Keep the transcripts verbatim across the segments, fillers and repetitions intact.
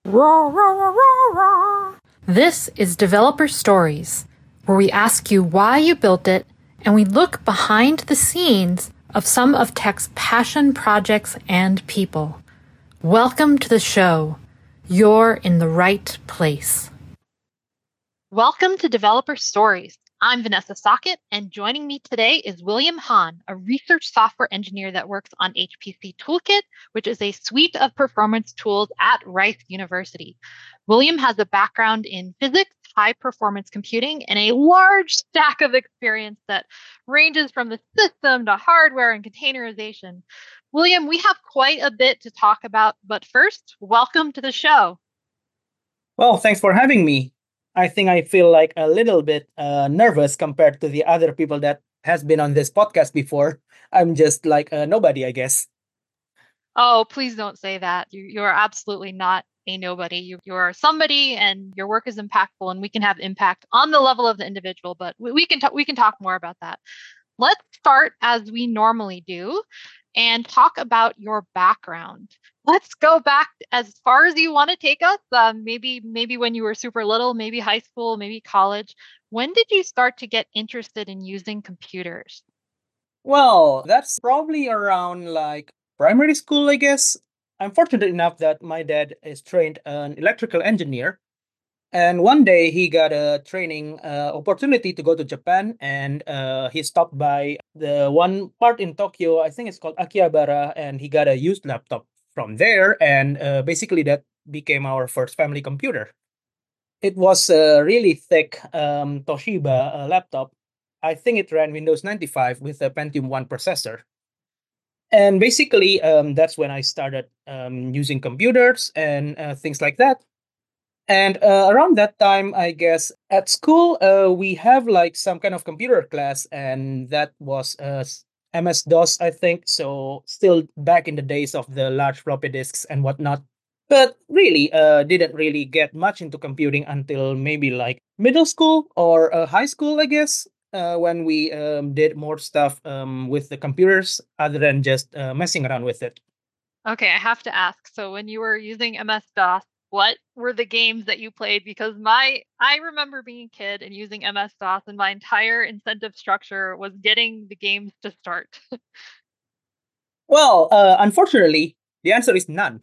Rah, rah, rah, rah, rah. This is Developer Stories, where we ask you why you built it and we look behind the scenes of some of tech's passion projects and people. Welcome to the show. You're in the right place. Welcome to Developer Stories. I'm Vanessa Sockett, and joining me today is William Hahn, a research software engineer that works on H P C Toolkit, which is a suite of performance tools at Rice University. William has a background in physics, high performance computing, and a large stack of experience that ranges from the system to hardware and containerization. William, we have quite a bit to talk about, but first, welcome to the show. Well, thanks for having me. I think I feel like a little bit uh, nervous compared to the other people that has been on this podcast before. I'm just like a nobody, I guess. Oh, please don't say that. You you are absolutely not a nobody. You you are somebody, and your work is impactful, and we can have impact on the level of the individual. But we, we can talk we can talk more about that. Let's start as we normally do, and talk about your background. Let's go back as far as you want to take us. Um, maybe maybe when you were super little, maybe high school, maybe college. When did you start to get interested in using computers? Well, that's probably around like primary school, I guess. I'm fortunate enough that my dad is trained an electrical engineer. And one day he got a training uh, opportunity to go to Japan, and uh, he stopped by the one part in Tokyo. I think it's called Akihabara, and he got a used laptop from there. And uh, basically, that became our first family computer. It was a really thick um, Toshiba uh, laptop. I think it ran Windows ninety-five with a Pentium one processor. And basically, um, that's when I started um, using computers and uh, things like that. And uh, around that time, I guess at school, uh, we have like some kind of computer class, and that was uh, M S DOS, I think. So still back in the days of the large floppy disks and whatnot. But really, uh, didn't really get much into computing until maybe like middle school or uh, high school, I guess, uh, when we um, did more stuff um, with the computers other than just uh, messing around with it. Okay, I have to ask. So when you were using M S DOS, what were the games that you played? Because my I remember being a kid and using M S DOS, and my entire incentive structure was getting the games to start. Well, uh, unfortunately, the answer is none,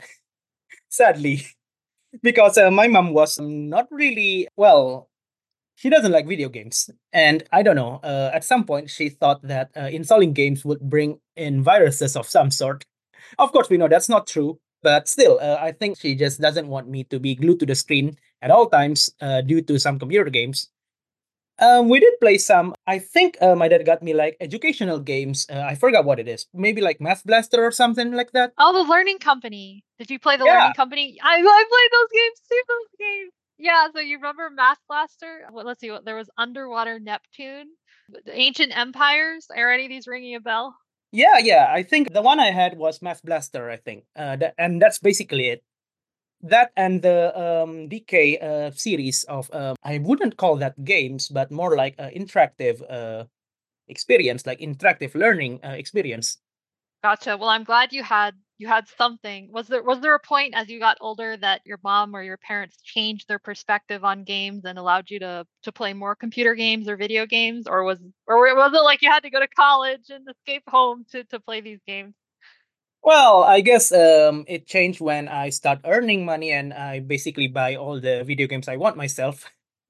sadly, because uh, my mom was not really, well, she doesn't like video games. And I don't know, uh, at some point, she thought that uh, installing games would bring in viruses of some sort. Of course, we know that's not true, but still, uh, I think she just doesn't want me to be glued to the screen at all times uh, due to some computer games. Um, we did play some. I think uh, my dad got me like educational games. Uh, I forgot what it is. Maybe like Math Blaster or something like that. Oh, the Learning Company. Did you play the Yeah, Learning Company? I I played those games too. Those games. Yeah. So you remember Math Blaster? Well, let's see. What there was Underwater Neptune, the Ancient Empires. Are any of these ringing a bell? yeah, yeah. I think the one I had was Math Blaster. I think, uh, that, and that's basically it. That and the um, D K uh, series of um, I wouldn't call that games, but more like uh, interactive uh, experience, like interactive learning uh, experience. Gotcha. Well, I'm glad you had you had something. Was there was there a point as you got older that your mom or your parents changed their perspective on games and allowed you to to play more computer games or video games, or was or was it like you had to go to college and escape home to to play these games? Well, I guess um, it changed when I start earning money and I basically buy all the video games I want myself.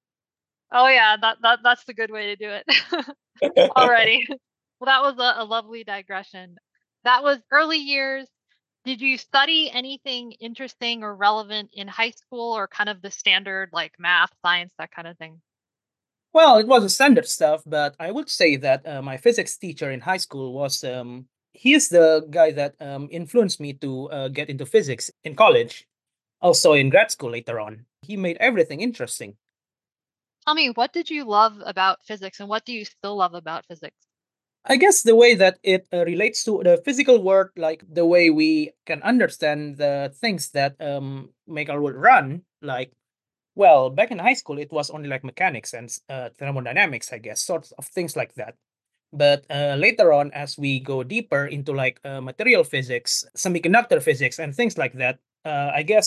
Oh yeah, that that that's the good way to do it. Alrighty. Well, that was a, a lovely digression. That was early years. Did you study anything interesting or relevant in high school or kind of the standard like math, science, that kind of thing? Well, it was a standard stuff, but I would say that uh, my physics teacher in high school was um, he is the guy that um, influenced me to uh, get into physics in college, also in grad school later on. He made everything interesting. Tell me, what did you love about physics and what do you still love about physics? I guess the way that it uh, relates to the physical world, like the way we can understand the things that um, make our world run, like, well, back in high school, it was only like mechanics and uh, thermodynamics, I guess, sorts of things like that. But uh, later on, as we go deeper into like uh, material physics, semiconductor physics, and things like that, uh, I guess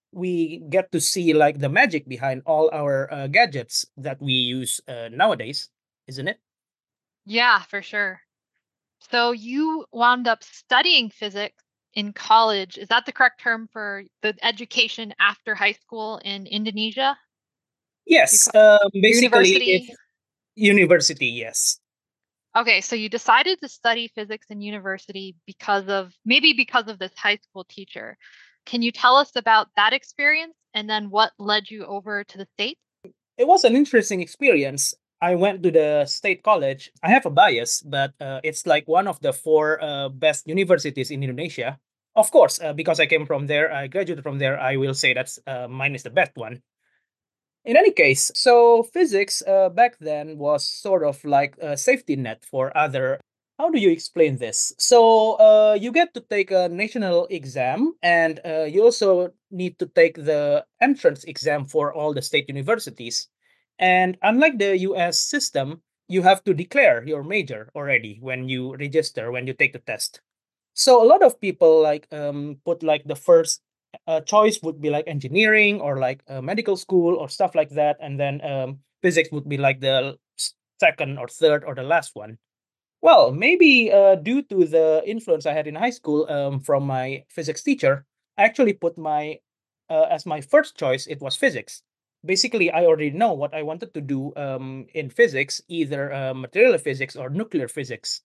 we get to see like the magic behind all our uh, gadgets that we use uh, nowadays, isn't it? Yeah, for sure. So you wound up studying physics in college. Is that the correct term for the education after high school in Indonesia? You Yes, co- um, basically it's University? university, yes. Okay, so you decided to study physics in university because of maybe because of this high school teacher. Can you tell us about that experience and then what led you over to the States? It was an interesting experience. I went to the state college. I have a bias, but uh, it's like one of the four uh, best universities in Indonesia. Of course, uh, because I came from there, I graduated from there, I will say that's uh, mine is the best one. In any case, so physics uh, back then was sort of like a safety net for other. How do you explain this? So uh, you get to take a national exam, and uh, you also need to take the entrance exam for all the state universities. And unlike the U S system, you have to declare your major already when you register, when you take the test. So a lot of people like um put like the first uh, choice would be like engineering or like uh, medical school or stuff like that, and then um, physics would be like the s- second or third or the last one. Well, maybe uh, due to the influence I had in high school um, from my physics teacher, I actually put my uh, as my first choice. It was physics. Basically, I already know what I wanted to do um, in physics, either uh, material physics or nuclear physics.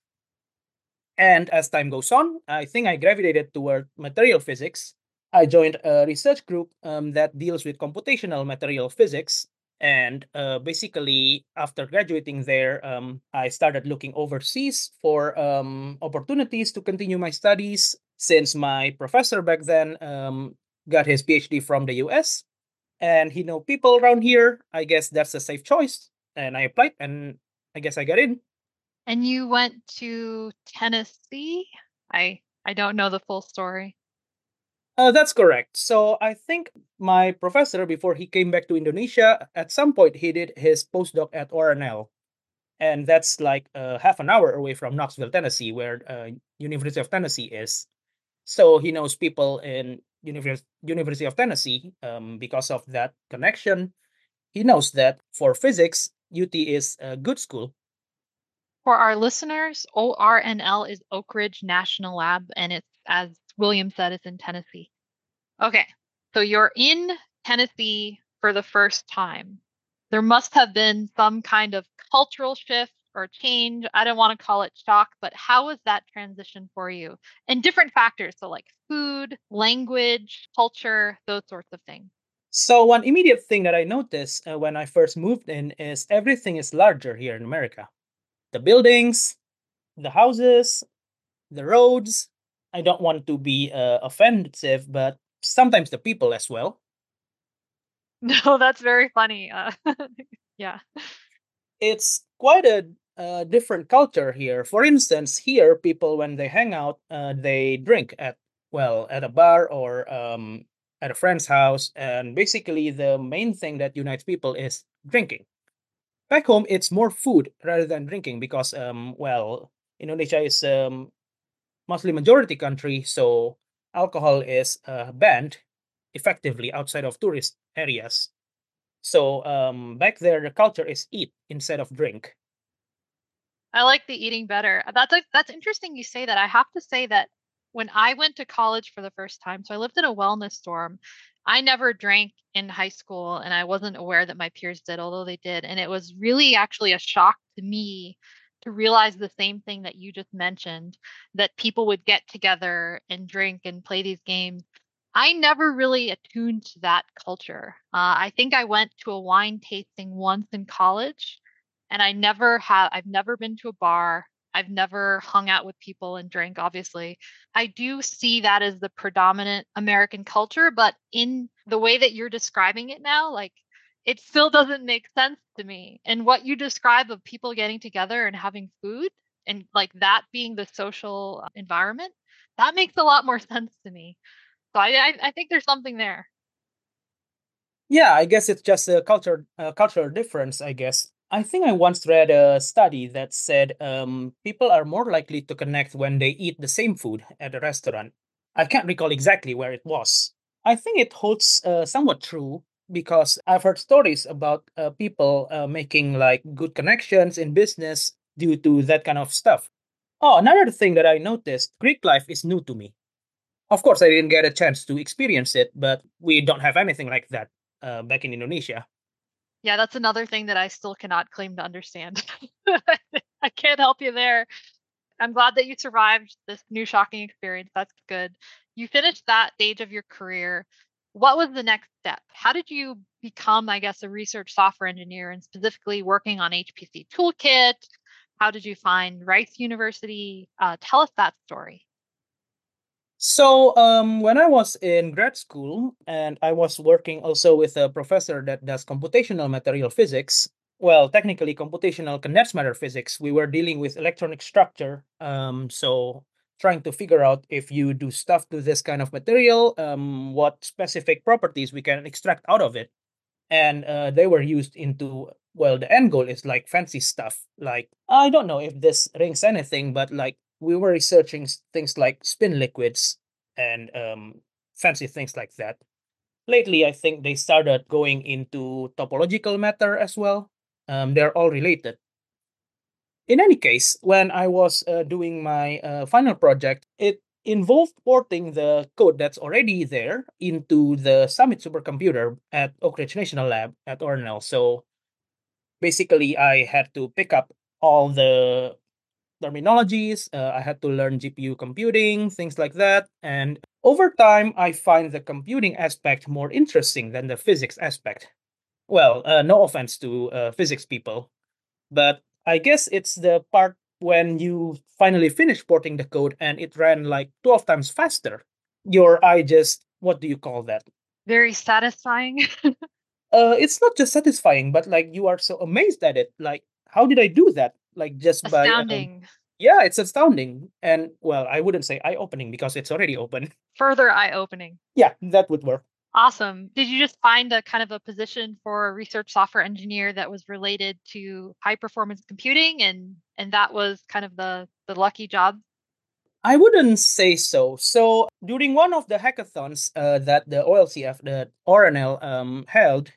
And as time goes on, I think I gravitated toward material physics. I joined a research group um, that deals with computational material physics. And uh, basically, after graduating there, um, I started looking overseas for um, opportunities to continue my studies since my professor back then um, got his PhD from the U S and he know people around here. I guess that's a safe choice. And I applied and I guess I got in. And you went to Tennessee? I I don't know the full story. Uh, that's correct. So I think my professor, before he came back to Indonesia, at some point he did his postdoc at O R N L, and that's like uh, half an hour away from Knoxville, Tennessee, where uh, University of Tennessee is. So he knows people in Univers- University of Tennessee um, because of that connection. He knows that for physics, U T is a good school. For our listeners, O R N L is Oak Ridge National Lab, and it's, as William said, it's in Tennessee. Okay, so you're in Tennessee for the first time. There must have been some kind of cultural shift or change. I don't want to call it shock, but how was that transition for you? And different factors, so like food, language, culture, those sorts of things. So one immediate thing that I noticed uh, when I first moved in is everything is larger here in America. The buildings, the houses, the roads. I don't want to be uh, offensive, but sometimes the people as well. No, that's very funny. Uh, yeah. It's quite a, uh different culture here. For instance, here people when they hang out, uh, they drink at well at a bar or um, at a friend's house, and basically the main thing that unites people is drinking. Back home, it's more food rather than drinking because um, well, Indonesia is um, Muslim majority country, so alcohol is uh, banned effectively outside of tourist areas. So um, back there, the culture is eat instead of drink. I like the eating better. That's like that's interesting you say that. I have to say that when I went to college for the first time, so I lived in a wellness dorm. I never drank in high school and I wasn't aware that my peers did, although they did. And it was really actually a shock to me to realize the same thing that you just mentioned, that people would get together and drink and play these games. I never really attuned to that culture. Uh, I think I went to a wine tasting once in college and I never have, I've never been to a bar. I've never hung out with people and drank, obviously. I do see that as the predominant American culture, but in the way that you're describing it now, like it still doesn't make sense to me. And what you describe of people getting together and having food and like that being the social uh, environment, that makes a lot more sense to me. So I, I, I think there's something there. Yeah, I guess it's just a culture uh, cultural difference. I guess I think I once read a study that said um, people are more likely to connect when they eat the same food at a restaurant. I can't recall exactly where it was. I think it holds uh, somewhat true because I've heard stories about uh, people uh, making like good connections in business due to that kind of stuff. Oh, another thing that I noticed, Greek life is new to me. Of course, I didn't get a chance to experience it, but we don't have anything like that uh, back in Indonesia. Yeah, that's another thing that I still cannot claim to understand. I can't help you there. I'm glad that you survived this new shocking experience. That's good. You finished that stage of your career. What was the next step? How did you become, I guess, a research software engineer and specifically working on H P C Toolkit? How did you find Rice University? Uh, tell us that story. So, um, when I was in grad school and I was working also with a professor that does computational material physics, well, technically computational condensed matter physics, we were dealing with electronic structure. Um, so, trying to figure out if you do stuff to this kind of material, um, what specific properties we can extract out of it. And uh, they were used into, well, the end goal is like fancy stuff. Like, I don't know if this rings anything, but like we were researching s- things like spin liquids and um, fancy things like that. Lately, I think they started going into topological matter as well. Um, they're all related. In any case, when I was uh, doing my uh, final project, it involved porting the code that's already there into the Summit supercomputer at Oak Ridge National Lab at Ornell. So basically, I had to pick up all the terminologies. Uh, I had to learn G P U computing, things like that. And over time, I find the computing aspect more interesting than the physics aspect. Well, uh, no offense to uh, physics people, but I guess it's the part when you finally finish porting the code and it ran like twelve times faster. Your eye just, what do you call that? Very satisfying. Uh, it's not just satisfying, but like you are so amazed at it. Like, how did I do that? Like just by, um, Astounding. yeah, it's astounding. And well, I wouldn't say eye opening because it's already open. Further eye-opening. Yeah, that would work. Awesome. Did you just find a kind of a position for a research software engineer that was related to high performance computing and and that was kind of the the lucky job? I wouldn't say so. So during one of the hackathons uh, that the O L C F, the R N L, um, held,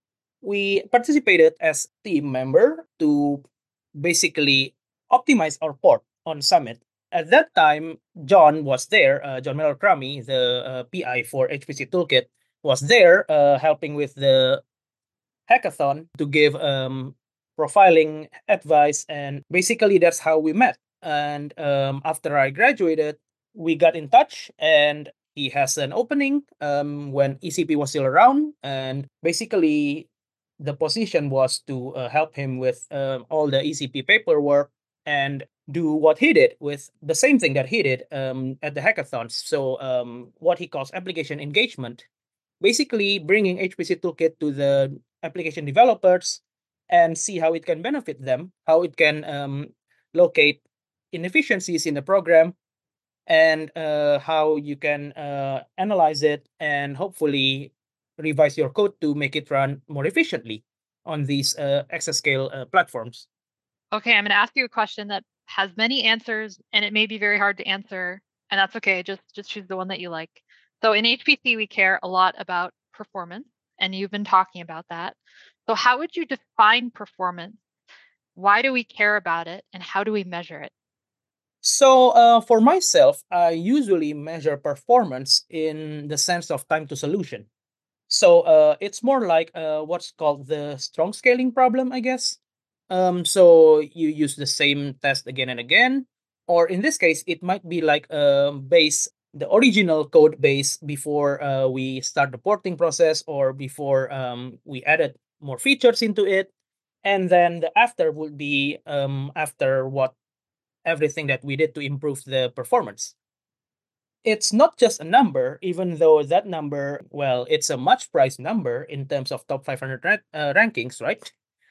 we participated as team member to basically optimize our port on Summit. At that time, John was there. Uh, John Miller Crummy, the uh, P I for H P C Toolkit, was there uh, helping with the hackathon to give um, profiling advice, and basically that's how we met. And um, after I graduated, we got in touch, and he has an opening um, when E C P was still around, and basically the position was to uh, help him with um, all the E C P paperwork and do what he did with the same thing that he did um, at the hackathons. So um, what he calls application engagement, basically bringing H P C Toolkit to the application developers and see how it can benefit them, how it can um, locate inefficiencies in the program, and uh, how you can uh, analyze it and hopefully revise your code to make it run more efficiently on these uh, exascale uh, platforms. Okay, I'm going to ask you a question that has many answers and it may be very hard to answer, and that's okay. Just just choose the one that you like. So in H P C, we care a lot about performance, and you've been talking about that. So how would you define performance? Why do we care about it, and how do we measure it? So, uh, for myself, I usually measure performance in the sense of time to solution. So uh, it's more like uh, what's called the strong scaling problem, I guess. Um, so you use the same test again and again, or in this case, it might be like um, base the original code base before uh, we start the porting process or before um, we added more features into it, and then the after would be um, after what everything that we did to improve the performance. It's not just a number, even though that number, well, it's a much prized number in terms of top five hundred ra- uh, rankings, right?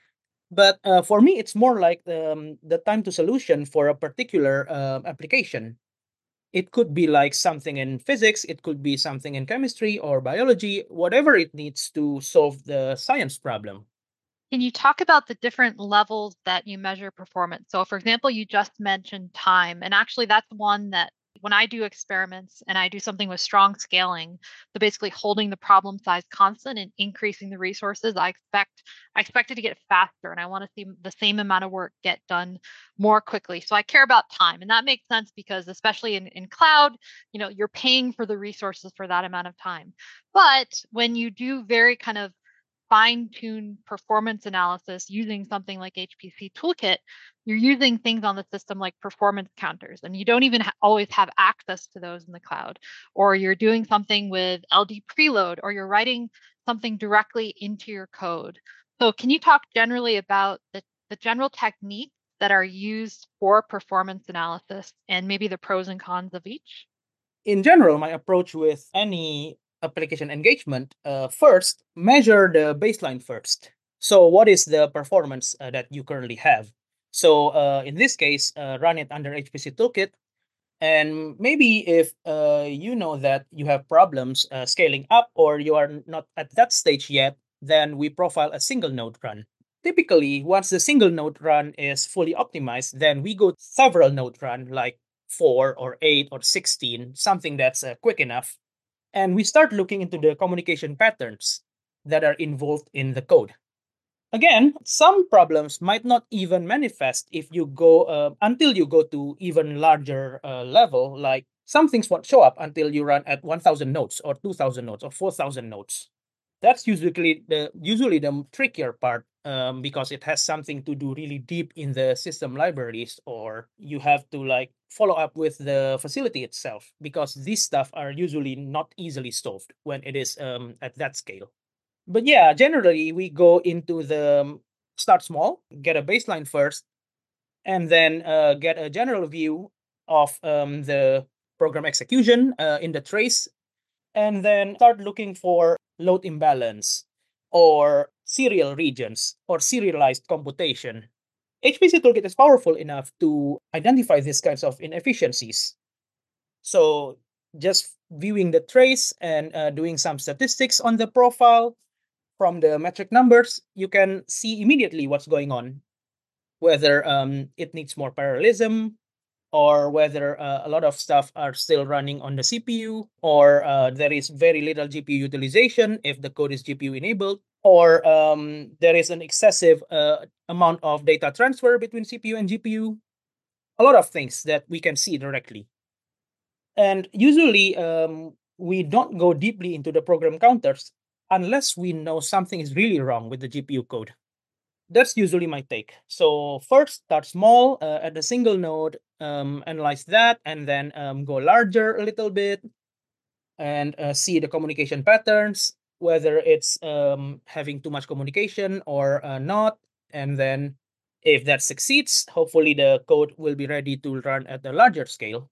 But uh, for me, it's more like um, the time to solution for a particular uh, application. It could be like something in physics, it could be something in chemistry or biology, whatever it needs to solve the science problem. Can you talk about the different levels that you measure performance? So, for example, you just mentioned time, and actually, that's one that when I do experiments and I do something with strong scaling, so basically holding the problem size constant and increasing the resources, I expect I expect it to get faster, and I want to see the same amount of work get done more quickly. So I care about time, and that makes sense because especially in, in cloud, you know, you're paying for the resources for that amount of time. But when you do very kind of fine-tune performance analysis using something like H P C Toolkit, you're using things on the system like performance counters, and you don't even ha- always have access to those in the cloud. Or you're doing something with L D preload, or you're writing something directly into your code. So can you talk generally about the, the general techniques that are used for performance analysis and maybe the pros and cons of each? In general, my approach with any application engagement, uh, first, measure the baseline first. So what is the performance uh, that you currently have? So uh, in this case, uh, run it under H P C Toolkit. And maybe if uh, you know that you have problems uh, scaling up or you are not at that stage yet, then we profile a single node run. Typically, once the single node run is fully optimized, then we go several node run like four or eight or sixteen, something that's uh, quick enough. And we start looking into the communication patterns that are involved in the code. Again, some problems might not even manifest if you go uh, until you go to even larger uh, level. Like some things won't show up until you run at one thousand nodes or two thousand nodes or four thousand nodes. That's usually the usually the trickier part um, because it has something to do really deep in the system libraries, or you have to like follow up with the facility itself because these stuff are usually not easily solved when it is um, at that scale. But yeah, generally we go into the um, start small, get a baseline first, and then uh, get a general view of um, the program execution uh, in the trace, and then start looking for load imbalance or serial regions or serialized computation. H P C Toolkit is powerful enough to identify these kinds of inefficiencies. So just viewing the trace and uh, doing some statistics on the profile from the metric numbers, you can see immediately what's going on, whether um, it needs more parallelism, or whether uh, a lot of stuff are still running on the C P U, or uh, there is very little G P U utilization if the code is G P U enabled, or um, there is an excessive uh, amount of data transfer between C P U and G P U. A lot of things that we can see directly. And usually, um, we don't go deeply into the program counters unless we know something is really wrong with the G P U code. That's usually my take. So first, start small uh, at a single node, um, analyze that, and then um, go larger a little bit and uh, see the communication patterns, whether it's um, having too much communication or uh, not. And then if that succeeds, hopefully the code will be ready to run at a larger scale.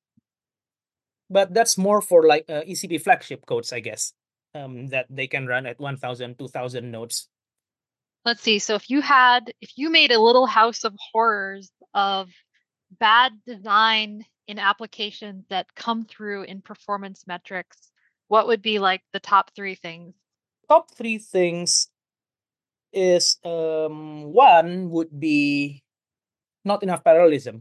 But that's more for like uh, E C P flagship codes, I guess, um, that they can run at one thousand, two thousand nodes. Let's see. So if you had, if you made a little house of horrors of bad design in applications that come through in performance metrics, what would be like the top three things? Top three things is um, one would be not enough parallelism.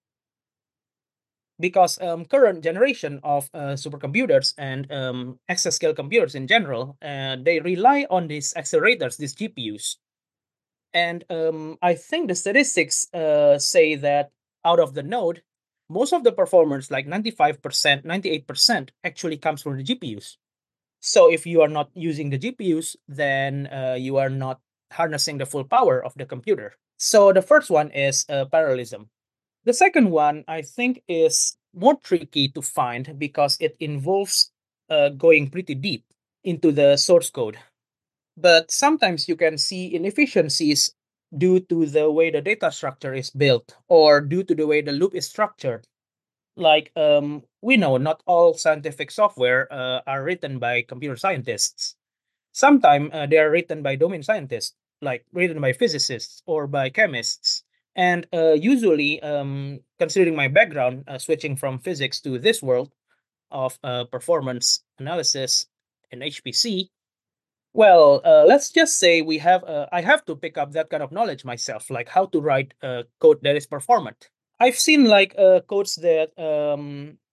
Because um, current generation of uh, supercomputers and um, exascale computers in general, uh, they rely on these accelerators, these G P Us. And um, I think the statistics uh, say that out of the node, most of the performance, like ninety-five percent, ninety-eight percent, actually comes from the G P Us. So if you are not using the G P Us, then uh, you are not harnessing the full power of the computer. So the first one is uh, parallelism. The second one, I think, is more tricky to find because it involves uh, going pretty deep into the source code. But sometimes you can see inefficiencies due to the way the data structure is built or due to the way the loop is structured. Like um, we know not all scientific software uh, are written by computer scientists. Sometimes uh, they are written by domain scientists, like written by physicists or by chemists. And uh, usually, um, considering my background, uh, switching from physics to this world of uh, performance analysis in H P C, well, uh, let's just say we have. Uh, I have to pick up that kind of knowledge myself, like how to write uh, code that is performant. I've seen like uh, codes that um,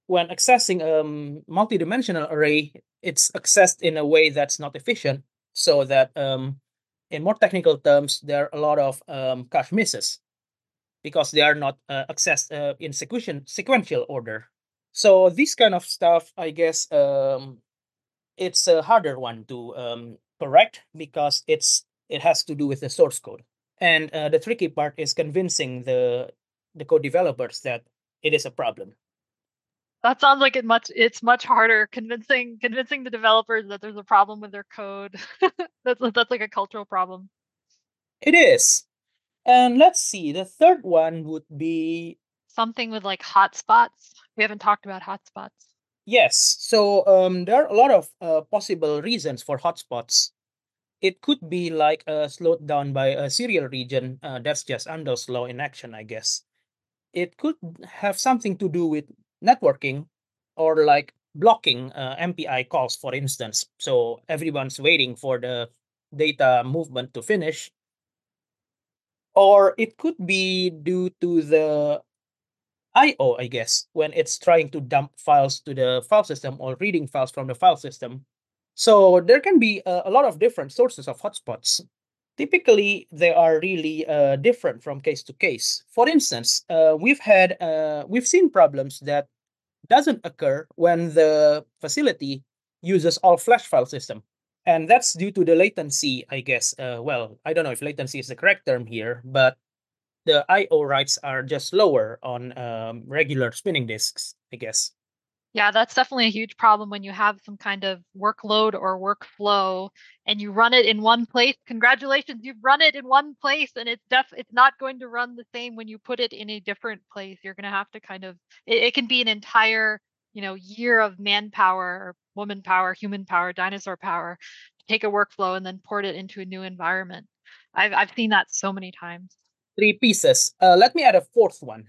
when accessing a um, multidimensional array, it's accessed in a way that's not efficient, so that um, in more technical terms, there are a lot of um, cache misses because they are not uh, accessed uh, in sequential sequential order. So this kind of stuff, I guess, um, it's a harder one to um, correct because it's it has to do with the source code, and uh, the tricky part is convincing the the code developers that it is a problem. That sounds like it much it's much harder convincing convincing the developers that there's a problem with their code. that's that's like a cultural problem. It is. And let's see, the third one would be something with like hotspots. We haven't talked about hotspots. yes. So um, there are a lot of uh, possible reasons for hotspots. It could be like uh, slowed down by a serial region. Uh, that's just Amdahl's law in action, I guess. It could have something to do with networking or like blocking uh, M P I calls, for instance. So everyone's waiting for the data movement to finish. Or it could be due to the I O, I guess, when it's trying to dump files to the file system or reading files from the file system. So there can be a, a lot of different sources of hotspots. Typically, they are really uh, different from case to case. For instance, uh, we've had uh, we've seen problems that doesn't occur when the facility uses all flash file system, and that's due to the latency, I guess. Uh, well, I don't know if latency is the correct term here, but the I O writes are just slower on um, regular spinning disks, I guess. Yeah, that's definitely a huge problem when you have some kind of workload or workflow and you run it in one place. Congratulations, you've run it in one place and it's def it's not going to run the same when you put it in a different place. You're going to have to kind of it, it can be an entire, you know, year of manpower or woman power, human power, dinosaur power to take a workflow and then port it into a new environment. I've I've seen that so many times. Three pieces. Uh, let me add a fourth one.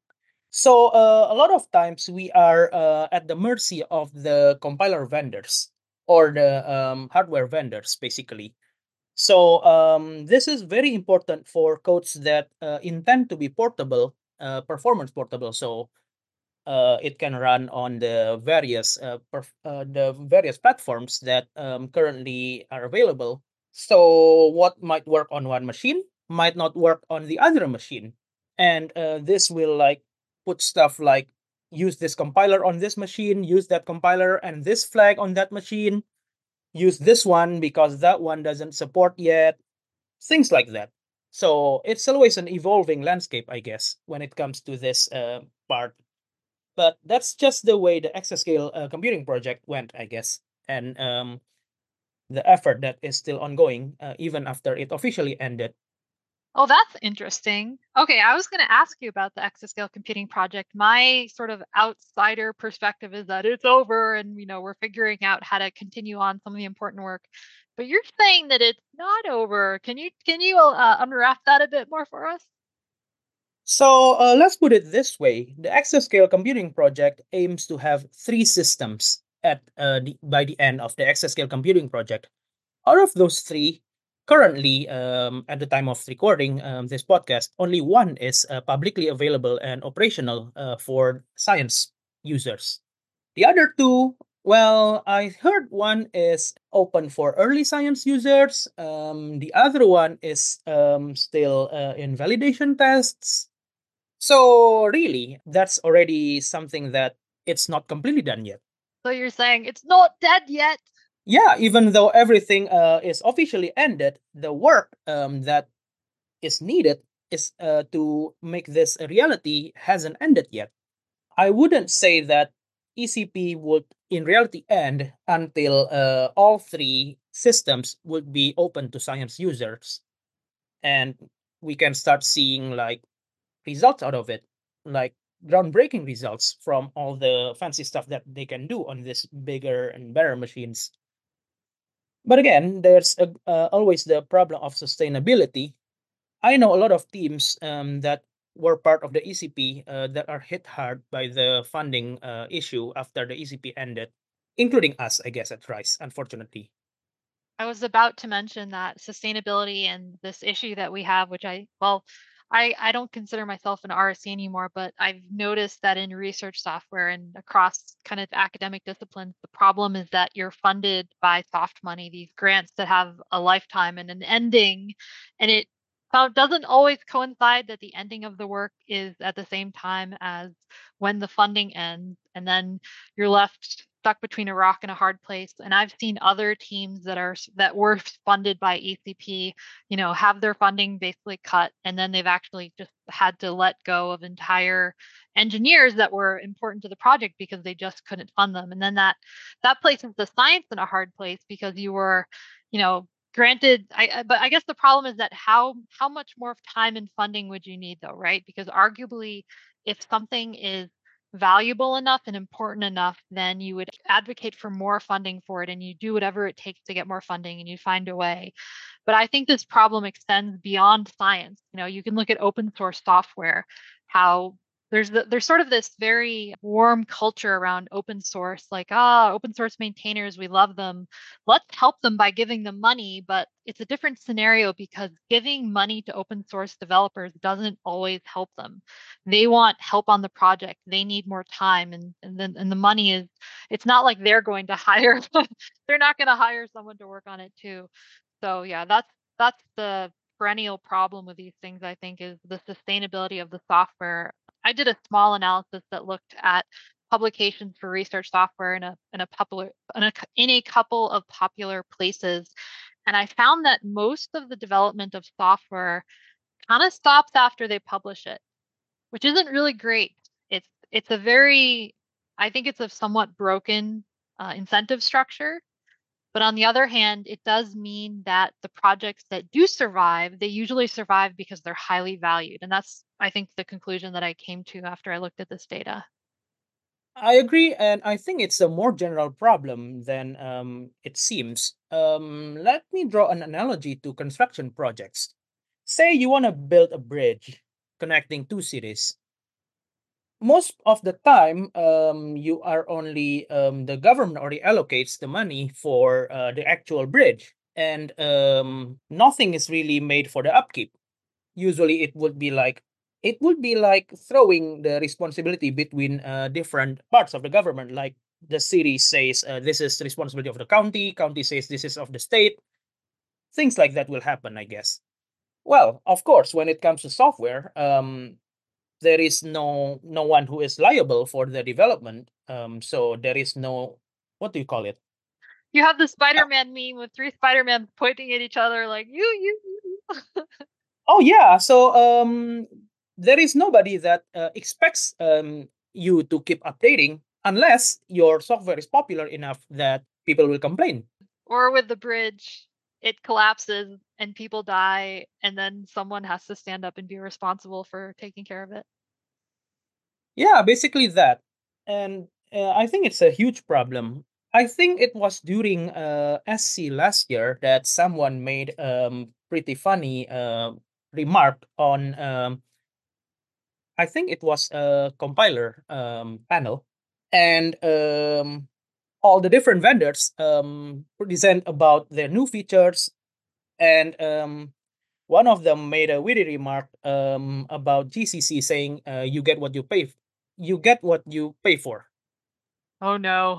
So uh, a lot of times we are uh, at the mercy of the compiler vendors or the um, hardware vendors, basically. So um, this is very important for codes that uh, intend to be portable, uh, performance portable. So uh, it can run on the various uh, perf- uh, the various platforms that um, currently are available. So what might work on one machine might not work on the other machine, and uh, this will like put stuff like use this compiler on this machine, use that compiler and this flag on that machine, use this one because that one doesn't support yet, things like that. So it's always an evolving landscape, I guess, when it comes to this uh, part. But that's just the way the exascale uh, computing project went, I guess, and um, the effort that is still ongoing uh, even after it officially ended. Oh, that's interesting. Okay, I was going to ask you about the exascale computing project. My sort of outsider perspective is that it's over and you know, we're figuring out how to continue on some of the important work. But you're saying that it's not over. Can you can you uh, unwrap that a bit more for us? So uh, let's put it this way: the exascale computing project aims to have three systems at uh, the, by the end of the exascale computing project. Out of those three, currently, um, at the time of recording um, this podcast, only one is uh, publicly available and operational uh, for science users. The other two, well, I heard one is open for early science users. Um, the other one is um, still uh, in validation tests. So really, that's already something that it's not completely done yet. So you're saying it's not dead yet. Yeah, even though everything uh, is officially ended, the work um, that is needed is uh, to make this a reality hasn't ended yet. I wouldn't say that E C P would in reality end until uh, all three systems would be open to science users, and we can start seeing like results out of it, like groundbreaking results from all the fancy stuff that they can do on these bigger and better machines. But again, there's a, uh, always the problem of sustainability. I know a lot of teams um, that were part of the E C P uh, that are hit hard by the funding uh, issue after the E C P ended, including us, I guess, at Rice, unfortunately. I was about to mention that sustainability and this issue that we have, which I, well, I, I don't consider myself an R S E anymore, but I've noticed that in research software and across kind of academic disciplines, the problem is that you're funded by soft money, these grants that have a lifetime and an ending, and it doesn't always coincide that the ending of the work is at the same time as when the funding ends, and then you're left stuck between a rock and a hard place. And I've seen other teams that are that were funded by E C P, you know, have their funding basically cut, and then they've actually just had to let go of entire engineers that were important to the project because they just couldn't fund them. And then that that places the science in a hard place because you were, you know, granted. I but I guess the problem is that how how much more time and funding would you need though, right? Because arguably, if something is valuable enough and important enough, then you would advocate for more funding for it and you do whatever it takes to get more funding and you find a way. But I think this problem extends beyond science. You know, you can look at open source software, how there's the, there's sort of this very warm culture around open source, like, ah, open source maintainers, we love them. Let's help them by giving them money. But it's a different scenario because giving money to open source developers doesn't always help them. They want help on the project. They need more time. And, and then and the money is, it's not like they're going to hire, they're not going to hire someone to work on it too. So yeah, that's that's the perennial problem with these things, I think, is the sustainability of the software. I did a small analysis that looked at publications for research software in a in a popular in a, in a couple of popular places, and I found that most of the development of software kind of stops after they publish it, which isn't really great. It's it's a very, I think it's a somewhat broken uh, incentive structure. But on the other hand, it does mean that the projects that do survive, they usually survive because they're highly valued. And that's, I think, the conclusion that I came to after I looked at this data. I agree, and I think it's a more general problem than um, it seems. Um, let me draw an analogy to construction projects. Say you want to build a bridge connecting two cities. Most of the time, um, you are only um, the government already allocates the money for uh, the actual bridge, and um, nothing is really made for the upkeep. Usually, it would be like it would be like throwing the responsibility between uh, different parts of the government. Like the city says uh, this is the responsibility of the county, county says this is of the state. Things like that will happen, I guess. Well, of course, when it comes to software, um, there is no no one who is liable for the development. Um, so there is no, what do you call it? You have the Spider-Man meme with three Spider-Man pointing at each other like, you, you, you. Oh yeah, so um, there is nobody that uh, expects um, you to keep updating unless your software is popular enough that people will complain. Or with the bridge, it collapses and people die, and then someone has to stand up and be responsible for taking care of it. Yeah, basically that. And uh, I think it's a huge problem. I think it was during uh, S C last year that someone made um pretty funny uh, remark on um, I think it was a compiler um, panel, and um, all the different vendors um, present about their new features, and um, one of them made a witty remark um, about G C C, saying, uh, "You get what you pay. f- You get what you pay for." Oh no.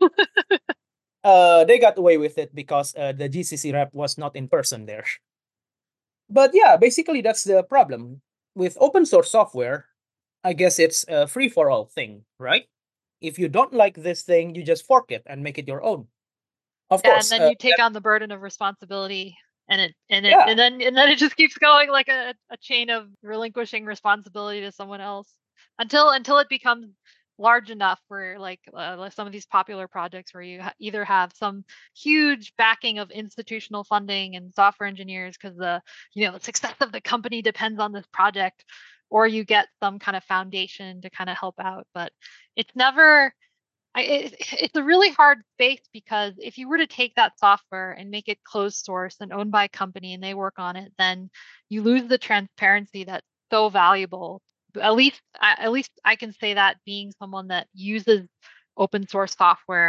Uh, they got away with it because uh, the G C C rep was not in person there. But yeah, basically that's the problem with open source software. I guess it's a free for all thing, right? If you don't like this thing, you just fork it and make it your own. Of Yeah, and course, then uh, you take on the burden of responsibility, and it and it yeah, and then and then it just keeps going like a, a chain of relinquishing responsibility to someone else until until it becomes large enough where like, uh, like some of these popular projects where you ha- either have some huge backing of institutional funding and software engineers because the you know the success of the company depends on this project, or you get some kind of foundation to kind of help out. But it's never I, it, it's a really hard space because if you were to take that software and make it closed source and owned by a company and they work on it, then you lose the transparency that's so valuable. At least, at least I can say that being someone that uses open source software,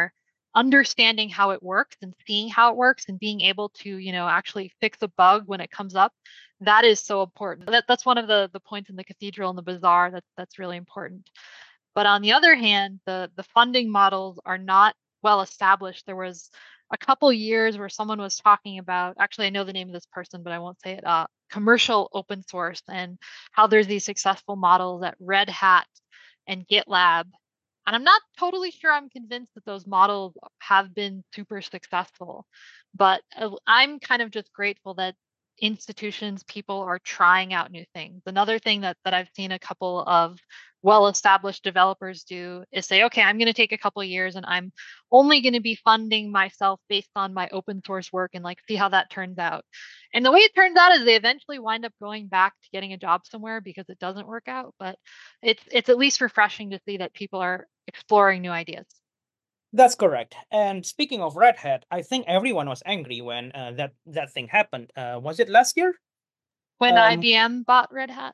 understanding how it works and seeing how it works and being able to, you know, actually fix a bug when it comes up, that is so important. That, that's one of the the points in the cathedral and the bazaar that that's really important. But on the other hand, the the funding models are not well established. There was a couple years where someone was talking about, actually, I know the name of this person, but I won't say it, uh, commercial open source, and how there's these successful models at Red Hat and GitLab. And I'm not totally sure I'm convinced that those models have been super successful, but uh, I'm kind of just grateful that institutions, people are trying out new things. Another thing that, that I've seen a couple of well-established developers do is say, okay, I'm going to take a couple of years and I'm only going to be funding myself based on my open source work and like see how that turns out. And the way it turns out is they eventually wind up going back to getting a job somewhere because it doesn't work out. But it's it's at least refreshing to see that people are exploring new ideas. That's correct. And speaking of Red Hat, I think everyone was angry when uh, that that thing happened. Uh, was it last year? When Um, I B M bought Red Hat?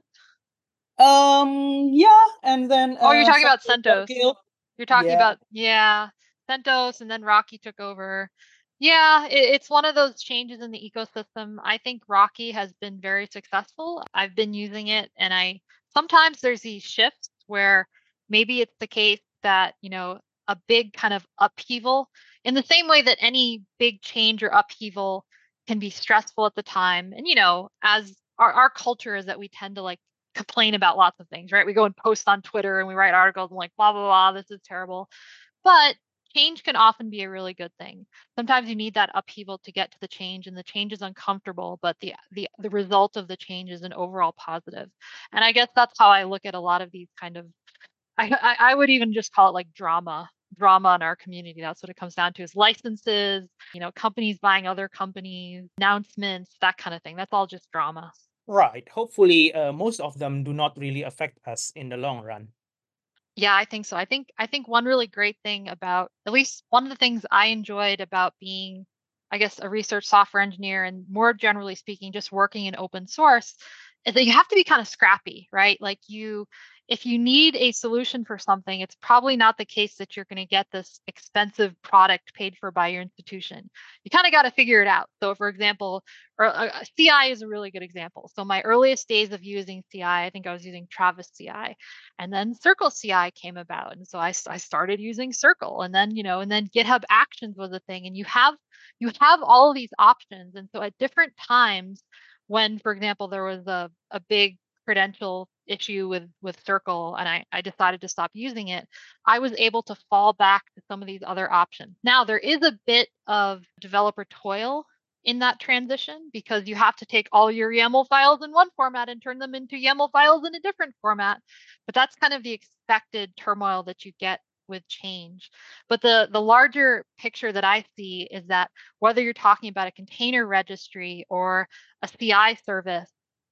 um, yeah, and then Oh, you're uh, talking about Santos got CentOS. killed. You're talking Yeah, about, yeah, CentOS, and then Rocky took over. Yeah, it, it's one of those changes in the ecosystem. I think Rocky has been very successful. I've been using it, and I sometimes there's these shifts where maybe it's the case that, you know, a big kind of upheaval, in the same way that any big change or upheaval can be stressful at the time. And, you know, as our, our culture is that we tend to like complain about lots of things, right? We go and post on Twitter and we write articles and like blah blah blah, this is terrible. But change can often be a really good thing. Sometimes you need that upheaval to get to the change, and the change is uncomfortable, but the the the result of the change is an overall positive. And I guess that's how I look at a lot of these kind of, I I, I would even just call it like drama drama in our community. That's what it comes down to, is licenses, you know, companies buying other companies, announcements, that kind of thing. That's all just drama. right. Hopefully, uh, most of them do not really affect us in the long run. Yeah, I think so. I think I think one really great thing about, at least one of the things I enjoyed about being, I guess, a research software engineer, and more generally speaking, just working in open source, is that you have to be kind of scrappy, right? Like you, if you need a solution for something, it's probably not the case that you're going to get this expensive product paid for by your institution. You kind of got to figure it out. So, for example, or uh, C I is a really good example. So my earliest days of using C I, I I think I was using Travis C I, and then Circle C I came about, and so I, I started using Circle, and then, you know, and then GitHub Actions was a thing, and you have you have all of these options. And so at different times, when, for example, there was a, a big credential issue with with Circle and I, I decided to stop using it, I was able to fall back to some of these other options. Now there is a bit of developer toil in that transition, because you have to take all your YAML files in one format and turn them into YAML files in a different format. But that's kind of the expected turmoil that you get with change. But the the larger picture that I see is that whether you're talking about a container registry or a C I service,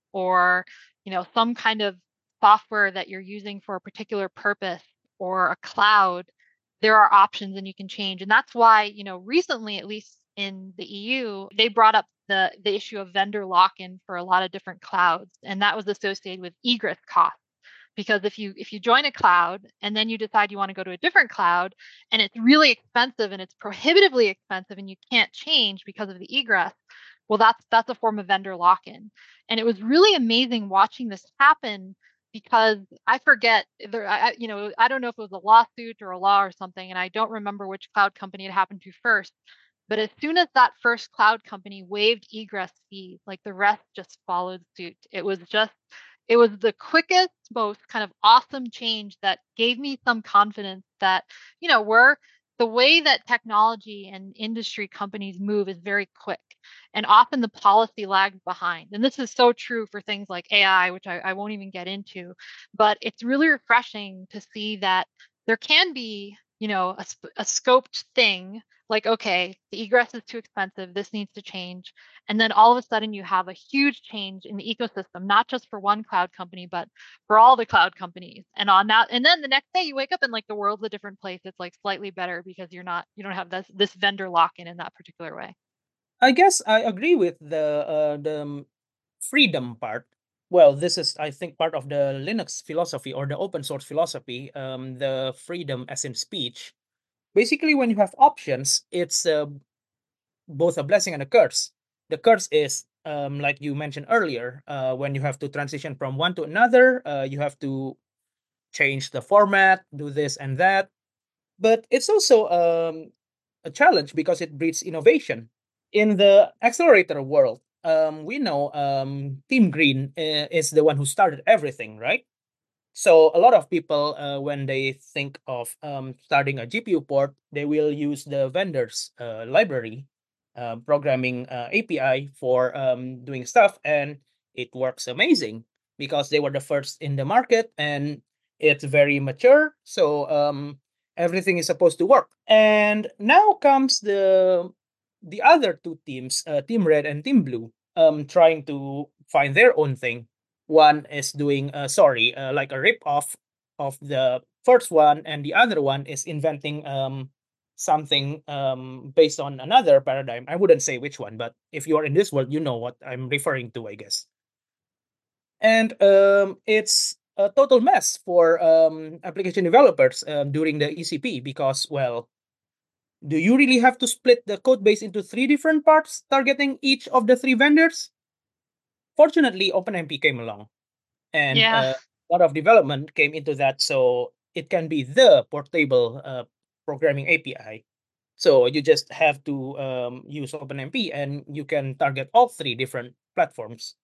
or, you know, some kind of software that you're using for a particular purpose, or a cloud, there are options and you can change. And that's why, you know, recently, at least in the E U, they brought up the the issue of vendor lock-in for a lot of different clouds, and that was associated with egress costs. Because if you if you join a cloud and then you decide you want to go to a different cloud, and it's really expensive and it's prohibitively expensive and you can't change because of the egress, well, that's that's a form of vendor lock-in. And it was really amazing watching this happen, because I forget there, I, you know, I don't know if it was a lawsuit or a law or something, and I don't remember which cloud company it happened to first. But as soon as that first cloud company waived egress fees, like the rest just followed suit. It was just, it was the quickest, most kind of awesome change that gave me some confidence that, you know, we're, the way that technology and industry companies move is very quick, and often the policy lags behind. And this is so true for things like A I, which I, I won't even get into, but it's really refreshing to see that there can be, you know, a, a scoped thing, like, okay, the egress is too expensive, this needs to change. And then all of a sudden you have a huge change in the ecosystem, not just for one cloud company, but for all the cloud companies. And on that, and then the next day you wake up and like the world's a different place. It's like slightly better because you're not, you don't have this this vendor lock-in in that particular way. I guess I agree with the uh, the um, freedom part. Well, this is, I think, part of the Linux philosophy or the open source philosophy. Um, the freedom as in speech. basically, when you have options, it's uh, both a blessing and a curse. The curse is, um, like you mentioned earlier, uh, when you have to transition from one to another, uh, you have to change the format, do this and that. But it's also um, a challenge because it breeds innovation. In the accelerator world, um, we know um, Team Green uh, is the one who started everything, right? So a lot of people, uh, when they think of um, starting a G P U port, they will use the vendor's uh, library, uh, programming uh, A P I for um, doing stuff, and it works amazing because they were the first in the market and it's very mature. So um, everything is supposed to work. And now comes the the other two teams, uh, Team Red and Team Blue, um, trying to find their own thing. One is doing uh, sorry uh, like a rip off of the first one, and the other one is inventing um something um based on another paradigm. I wouldn't say which one, but if you are in this world, you know what I'm referring to, I guess. And um it's a total mess for um application developers um, during the E C P because, well, do you really have to split the code base into three different parts targeting each of the three vendors? Fortunately, OpenMP came along, and Yeah. uh, a lot of development came into that, so it can be the portable uh, programming A P I. So you just have to um, use OpenMP, and you can target all three different platforms.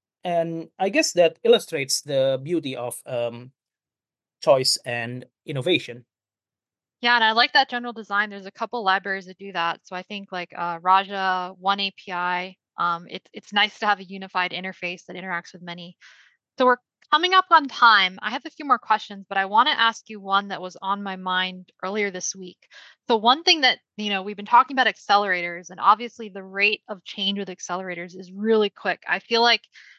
And I guess that illustrates the beauty of um, choice and innovation. Yeah, and I like that general design. There's a couple libraries that do that. So I think like uh, Raja, One A P I, um, it's it's nice to have a unified interface that interacts with many. So we're coming up on time. I have a few more questions, but I want to ask you one that was on my mind earlier this week. So one thing that, you know, we've been talking about accelerators, and obviously the rate of change with accelerators is really quick. I feel like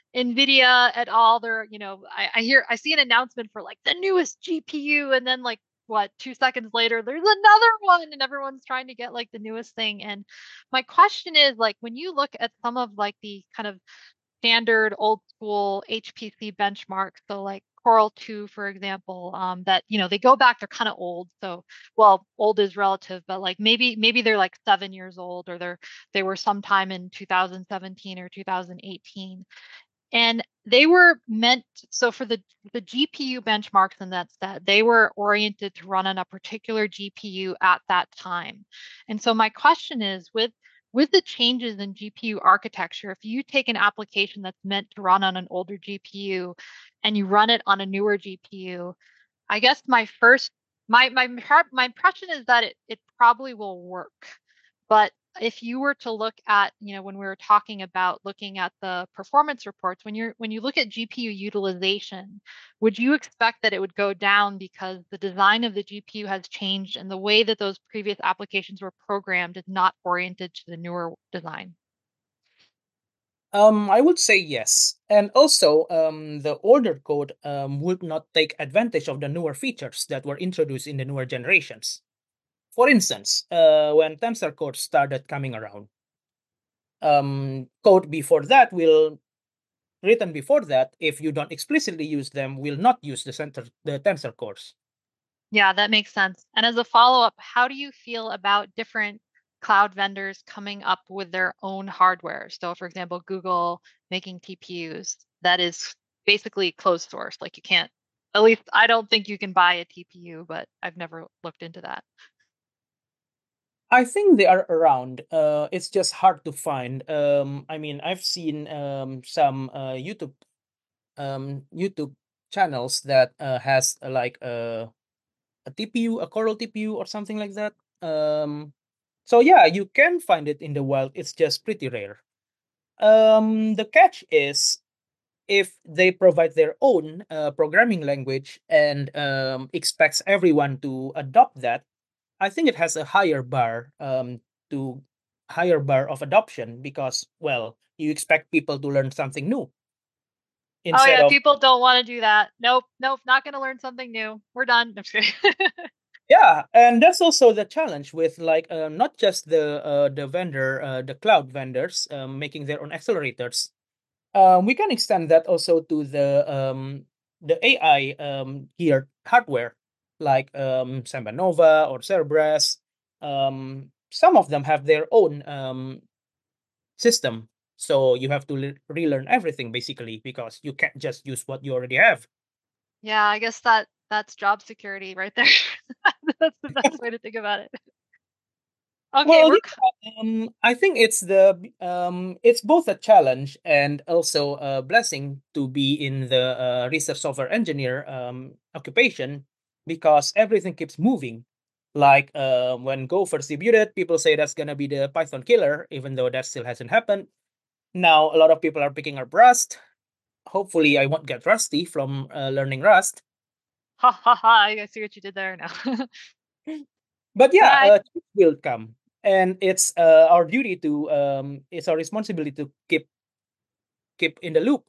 NVIDIA et al, they're, you know, I, I hear, I see an announcement for like the newest G P U, and then like what, two seconds later, there's another one, and everyone's trying to get like the newest thing. And my question is like, when you look at some of like the kind of standard old school H P C benchmarks, so like Coral two, for example, um, that, you know, they go back, they're kind of old. So, well, old is relative, but like maybe maybe they're like seven years old, or they're they were sometime in two thousand seventeen or two thousand eighteen. And they were meant, so for the the G P U benchmarks in that set, they were oriented to run on a particular G P U at that time. And so my question is, with with the changes in G P U architecture, if you take an application that's meant to run on an older G P U and you run it on a newer G P U, I guess my first my my my impression is that it it probably will work. But if you were to look at, you know, when we were talking about looking at the performance reports, when you're when you look at G P U utilization, would you expect that it would go down because the design of the G P U has changed and the way that those previous applications were programmed is not oriented to the newer design? Um, I would say yes. And also, um, the older code um, would not take advantage of the newer features that were introduced in the newer generations. For instance, uh, when tensor cores started coming around, um, code before that will written before that, if you don't explicitly use them, will not use the center the tensor cores. Yeah, that makes sense. And as a follow-up, how do you feel about different cloud vendors coming up with their own hardware? So for example, Google making T P Us that is basically closed source. Like you can't, at least I don't think you can buy a T P U, but I've never looked into that. I think they are around. Uh, it's just hard to find. Um, I mean, I've seen um, some uh, YouTube um, YouTube channels that uh, has uh, like a, a T P U, a Coral T P U, or something like that. Um, so yeah, you can find it in the wild. It's just pretty rare. Um, the catch is if they provide their own uh, programming language and um, expects everyone to adopt that, I think it has a higher bar um, to higher bar of adoption because, well, you expect people to learn something new Oh instead yeah, of, people don't want to do that. Nope, nope, not going to learn something new. We're done. I'm just kidding. yeah. And that's also the challenge with like uh, not just the uh, the vendor uh, the cloud vendors um, making their own accelerators. Um, we can extend that also to the um, the A I um, geared hardware like um, Samba Nova or Cerebras. um, some of them have their own um, system. So you have to le- relearn everything basically because you can't just use what you already have. Yeah, I guess that that's job security right there. That's the best way to think about it. Okay, Well, we're yeah, um, I think it's the um, it's both a challenge and also a blessing to be in the uh, research software engineer um, occupation because everything keeps moving. Like uh, when Go first debuted, people say that's gonna be the Python killer, even though that still hasn't happened. Now a lot of people are picking up Rust. Hopefully, I won't get rusty from uh, learning Rust. ha ha ha. I see what you did there now. But But yeah, I uh, change will come, and it's uh, our duty to um, it's our responsibility to keep keep in the loop.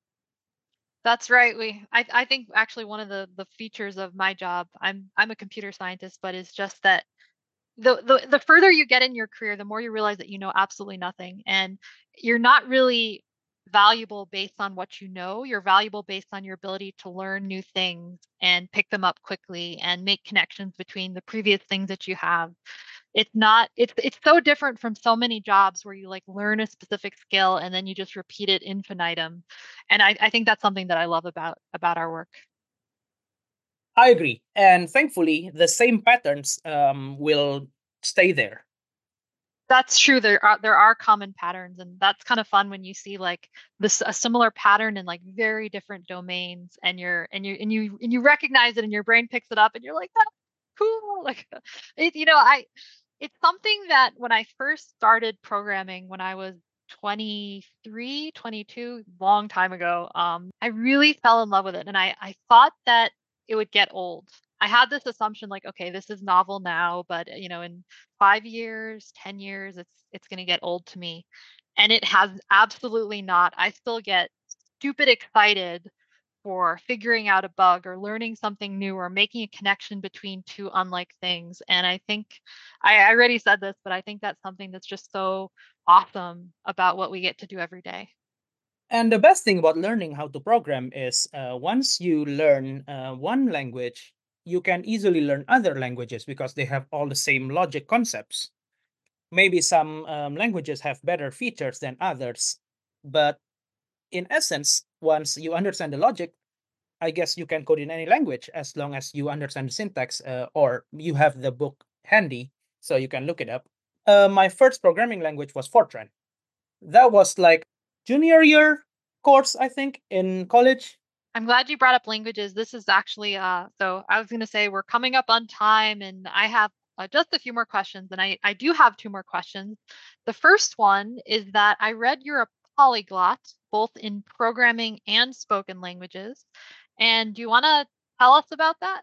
That's right. We I I think actually one of the the features of my job, I'm I'm a computer scientist, but it's just that the, the the further you get in your career, the more you realize that you know absolutely nothing, and you're not really valuable based on what you know. You're valuable based on your ability to learn new things and pick them up quickly and make connections between the previous things that you have. It's not it's it's so different from so many jobs where you like learn a specific skill and then you just repeat it infinitum. And I, I think that's something that I love about about our work. I agree, and thankfully, the same patterns um, will stay there. That's true. There are there are common patterns, and that's kind of fun when you see like this a similar pattern in like very different domains, and you're and you and you and you recognize it, and your brain picks it up, and you're like, that's cool. Like it, you know, I it's something that when I first started programming when I was twenty-three, twenty-two, long time ago, um, I really fell in love with it, and I I thought that it would get old. I had this assumption like, okay, this is novel now, but you know, in five years, ten years, it's it's going to get old to me. And it has absolutely not. I still get stupid excited for figuring out a bug or learning something new or making a connection between two unlike things. And I think I, I already said this, but I think that's something that's just so awesome about what we get to do every day. And the best thing about learning how to program is uh, once you learn uh, one language, you can easily learn other languages because they have all the same logic concepts. Maybe some um, languages have better features than others, but in essence, once you understand the logic, I guess you can code in any language as long as you understand the syntax uh, or you have the book handy so you can look it up. Uh, my first programming language was Fortran. That was like junior year course, I think, in college. I'm glad you brought up languages. This is actually uh so I was going to say we're coming up on time and I have uh, just a few more questions and I I do have two more questions. The first one is that I read you're a polyglot both in programming and spoken languages. And do you want to tell us about that?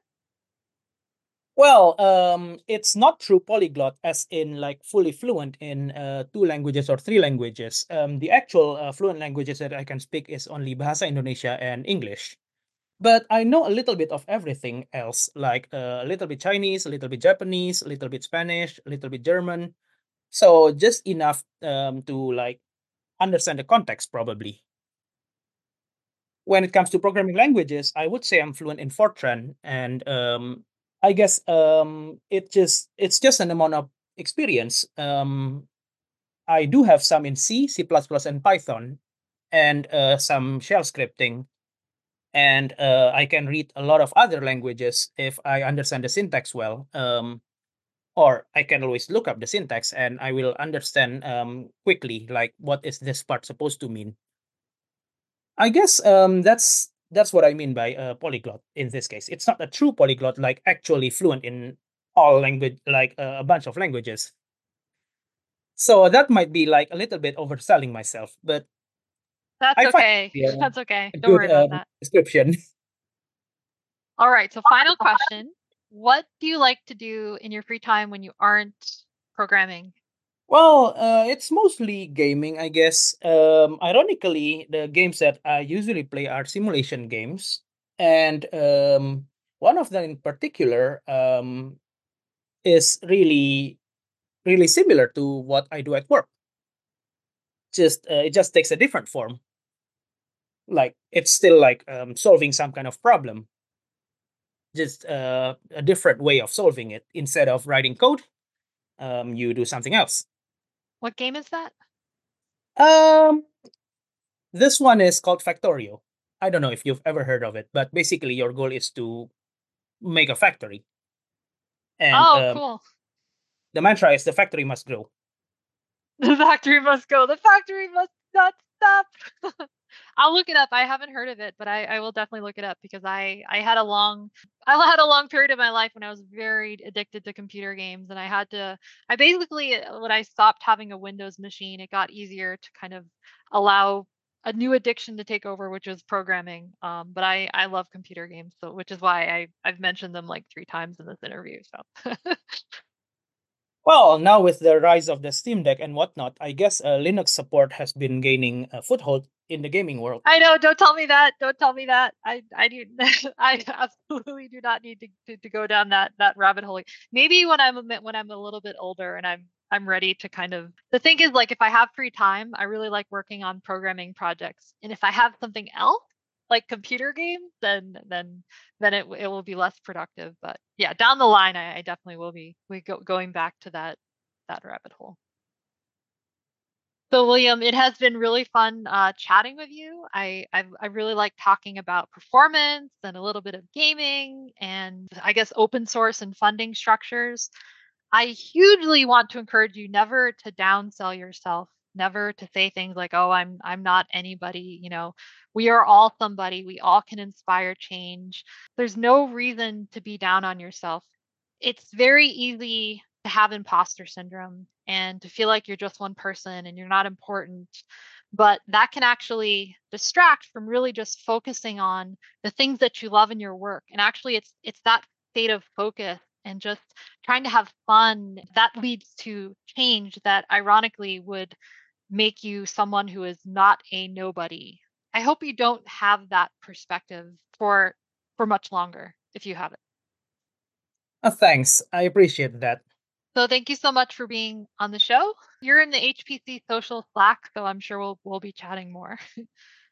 Well, um, it's not true polyglot, as in like fully fluent in uh, two languages or three languages. Um, the actual uh, fluent languages that I can speak is only Bahasa Indonesia and English. But I know a little bit of everything else, like uh, a little bit Chinese, a little bit Japanese, a little bit Spanish, a little bit German. So just enough um, to like understand the context, probably. When it comes to programming languages, I would say I'm fluent in Fortran, and um, I guess um, it just it's just an amount of experience. Um, I do have some in C, C++, and Python, and uh, some shell scripting, and uh, I can read a lot of other languages if I understand the syntax well. Um, or I can always look up the syntax, and I will understand um, quickly, like what is this part supposed to mean. I guess um, that's that's what I mean by a polyglot in this case. It's not a true polyglot, like actually fluent in all language, like uh, a bunch of languages. So that might be like a little bit overselling myself, but That's I find okay. it to be That's okay. a Don't good worry about um, that. description. All right, so final question. What do you like to do in your free time when you aren't programming? Well, uh, it's mostly gaming, I guess. Um, ironically, the games that I usually play are simulation games, and um, one of them in particular um, is really really similar to what I do at work. Just uh, it just takes a different form. Like it's still like um, solving some kind of problem, just uh, a different way of solving it. Instead of writing code, um, you do something else. What game is that? Um, this one is called Factorio. I don't know if you've ever heard of it, but basically your goal is to make a factory, and Oh, um, cool. the mantra is the factory must grow. The factory must go. The factory must not stop. I'll look it up. I haven't heard of it, but I, I will definitely look it up because I, I had a long I had a long period of my life when I was very addicted to computer games, and I had to I basically when I stopped having a Windows machine, it got easier to kind of allow a new addiction to take over, which was programming. Um, but I I love computer games, so which is why I I've mentioned them like three times in this interview. So Well, now with the rise of the Steam Deck and whatnot, I guess uh, Linux support has been gaining a foothold in the gaming world. I know. Don't tell me that. Don't tell me that. I I do. I absolutely do not need to, to, to go down that that rabbit hole. Maybe when I'm a, bit- when I'm a little bit older and I'm I'm ready to kind of. The thing is, like, if I have free time, I really like working on programming projects. And if I have something else, like computer games, then then then it it will be less productive. But yeah, down the line, I, I definitely will be we go, going back to that that rabbit hole. So, William, it has been really fun uh, chatting with you. I, I I really like talking about performance and a little bit of gaming and I guess open source and funding structures. I hugely want to encourage you never to downsell yourself, never to say things like, "Oh, I'm I'm not anybody." You know, we are all somebody. We all can inspire change. There's no reason to be down on yourself. It's very easy to have imposter syndrome and to feel like you're just one person and you're not important. But that can actually distract from really just focusing on the things that you love in your work. And actually it's it's that state of focus and just trying to have fun that leads to change that ironically would make you someone who is not a nobody. I hope you don't have that perspective for for much longer if you have it. Uh, thanks, I appreciate that. So thank you so much for being on the show. You're in the H P C social Slack, so I'm sure we'll we'll be chatting more.